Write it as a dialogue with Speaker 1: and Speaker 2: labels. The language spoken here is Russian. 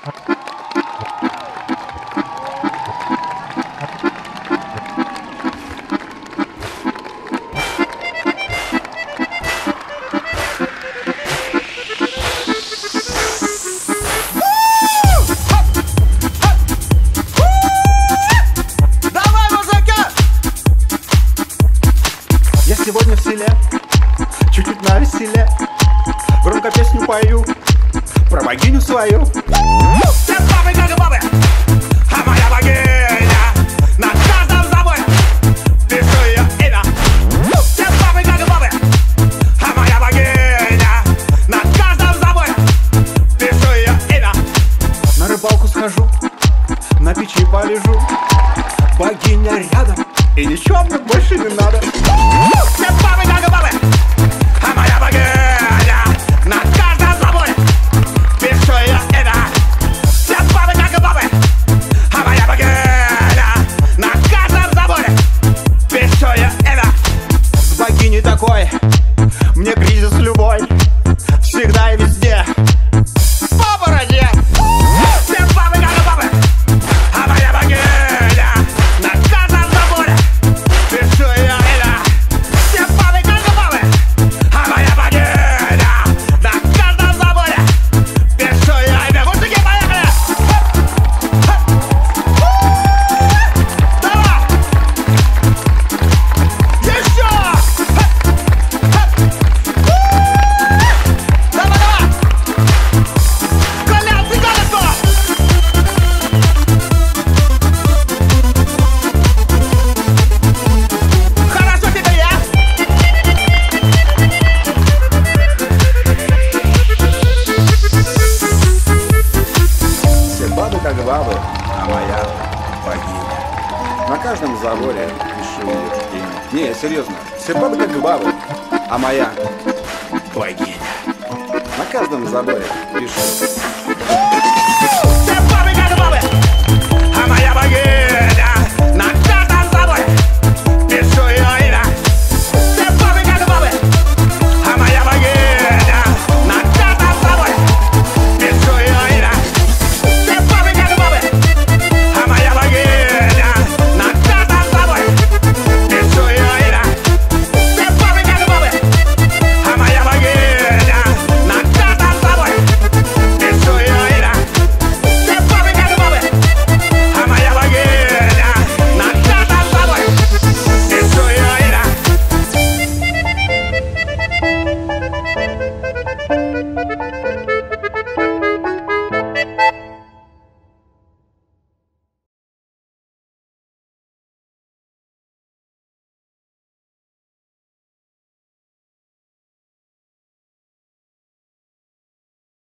Speaker 1: Сегодня в селе, чуть-чуть навеселе, громко песню пою про богиню свою.
Speaker 2: Все бабы как бабы, а моя богиня на каждом заборе, пишу ее имя. Все бабы как бабы, а моя богиня на каждом заборе, пишу ее имя.
Speaker 1: На рыбалку схожу, на печи полежу, богиня рядом, и ничего мне больше не надо.
Speaker 2: Все бабы как бабы, а моя богиня на каждом заборе, пишу ее имя. Все бабы как бабы, а моя богиня на каждом заборе, пишу ее имя.
Speaker 1: С богиней такой, мне кризис любой, всегда и везде по бороде.
Speaker 2: Все бабы как бабы, а моя богиня на каждом заборе, пишу ее имя. Все бабы как бабы, а моя богиня на каждом заборе, пишу ее имя. Мужики, поехали! Давай! Еще! Давай, давай! Колян, цыганочку! Хорошо тебе, я!
Speaker 1: Все бабы как бабы, а моя богиня. На каждом заборе пишу ее имя. Не, серьезно, все бабы как бабы, а моя богиня. На каждом заборе пишу